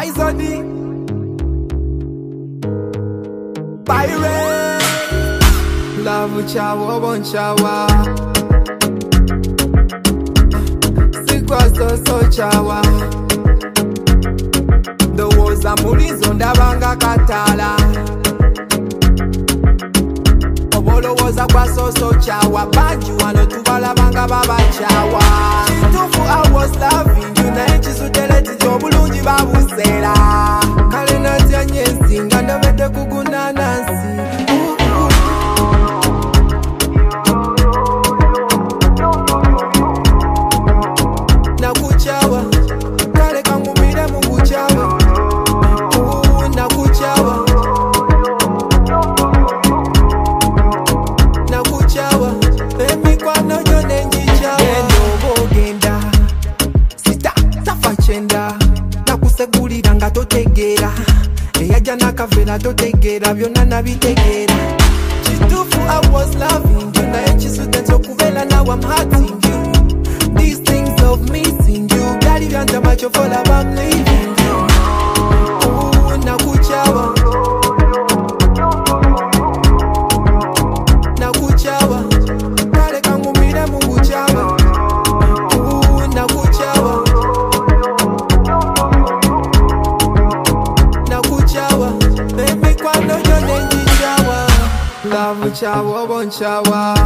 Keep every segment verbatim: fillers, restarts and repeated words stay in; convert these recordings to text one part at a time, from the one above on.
Izodi Pirate Love chawa bon chawa Sikwa so so chawa Ndowoza mulizo ndabanga katala Obolowoza kwa so so chawa Banju wano tubalabanga baba chawa Chitufu I was loving you na enchi suteleti jobulungi babusela Kale natia nyesi nganda vete kuguna nansi Nakuchawa Kale kangumire mungu chawa Nakuchawa Nakuchawa Emi kwa nojo nenji chawa Endo genda Sita safa chenda Nakusegulira nga totegera Eyaja nakavera totegera Byonna nabitegera Chitufu I was loving you Na echisute nsokuvela now I'm hurting you These things of missing you Gali byanja macho for love I'm leaving you Ooh, nakuchawa Nakuchawa Kale kangumire mungu chawa Ooh, nakuchawa Nakuchawa Baby kwa nojo nenji chawa Love chawa bon chawa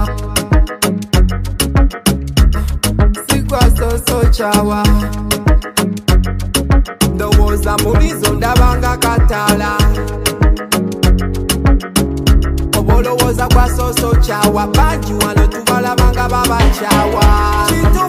Sikwa so so chawa Ndowoza mulizo ndabanga katala Obolowoza kwa so so chawa Banju wano tubalabanga baba chawa Chitufu